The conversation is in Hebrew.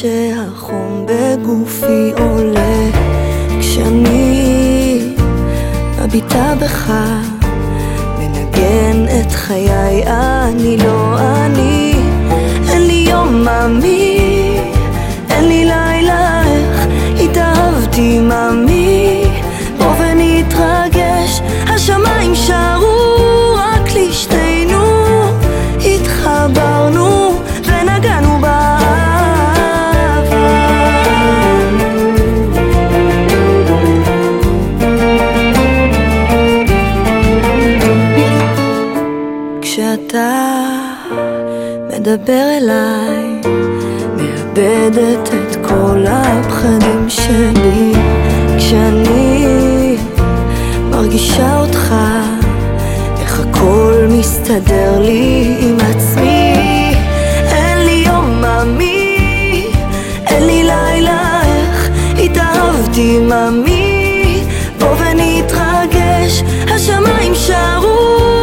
שהחום בגופי עולה כשאני מביטה בך, מנגן את חיי, אני לא אני. אין לי יום מאמי, אין לי לילה, איך התאהבתי מאמי. בוא ונתרגש, השמיים שרו רק לשתינו, התחברנו ונגענו באהבה. כשאתה מדבר אליי, מאבדת את כל הפחדים שלי. כשאני מרגישה אותך, איך הכל מסתדר לי עם עצמי. אין לי יום מאמי, אין לי לילה, איך התאהבתי מאמי. בוא ונתרגש, השמיים שרו